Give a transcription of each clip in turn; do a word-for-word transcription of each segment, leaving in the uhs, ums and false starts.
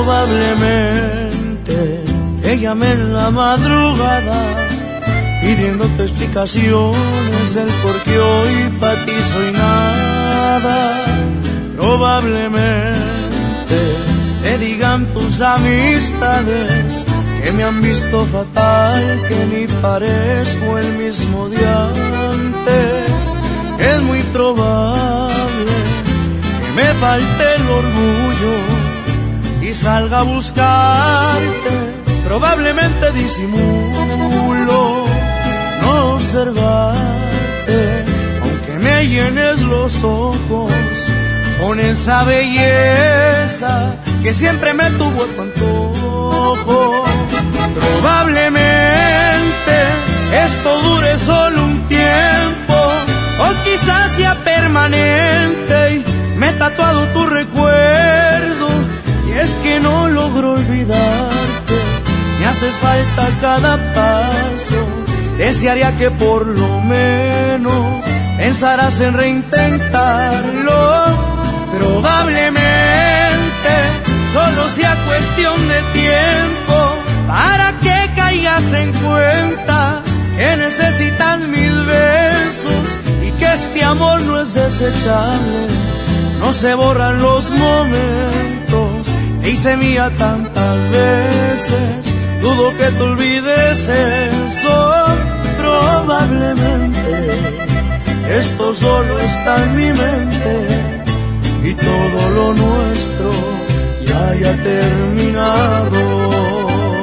Probablemente te llamé en la madrugada pidiéndote explicaciones del por qué hoy para ti soy nada. Probablemente te digan tus amistades que me han visto fatal, que ni parezco el mismo de antes. Es muy probable que me falte el orgullo y salga a buscarte. Probablemente disimulo no observarte, aunque me llenes los ojos con esa belleza que siempre me tuvo a tu antojo. Probablemente esto dure solo un tiempo, o quizás sea permanente, y me he tatuado tu recuerdo, y es que no logro olvidarte. Me haces falta cada paso, desearía que por lo menos pensarás en reintentarlo. Probablemente solo sea cuestión de tiempo para que caigas en cuenta que necesitas mil besos y que este amor no es desechable. No se borran los momentos, te hice mía tantas veces, dudo que te olvides eso. Probablemente esto solo está en mi mente y todo lo nuestro ya haya terminado.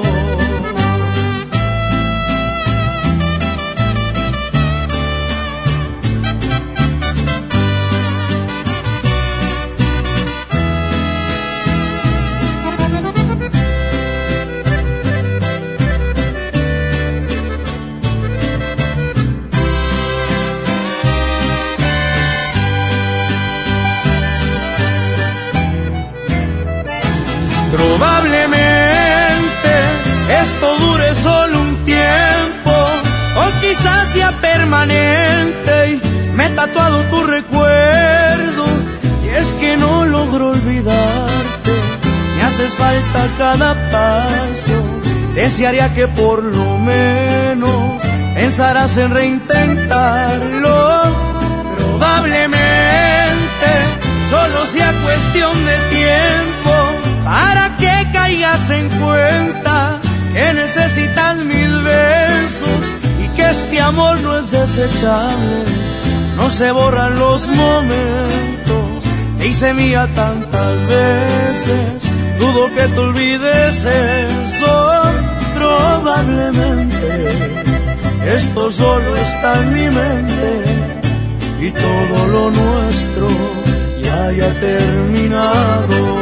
Probablemente esto dure solo un tiempo, o quizás sea permanente, y me he tatuado tu recuerdo, y es que no logro olvidarte. Me haces falta cada paso, desearía que por lo menos pensarás en reintentarlo. Probablemente solo sea cuestión de tiempo para que caigas en cuenta que necesitas mil besos y que este amor no es desechable. No se borran los momentos, te hice mía tantas veces, dudo que te olvides eso. Probablemente esto solo está en mi mente y todo lo nuestro ya haya terminado.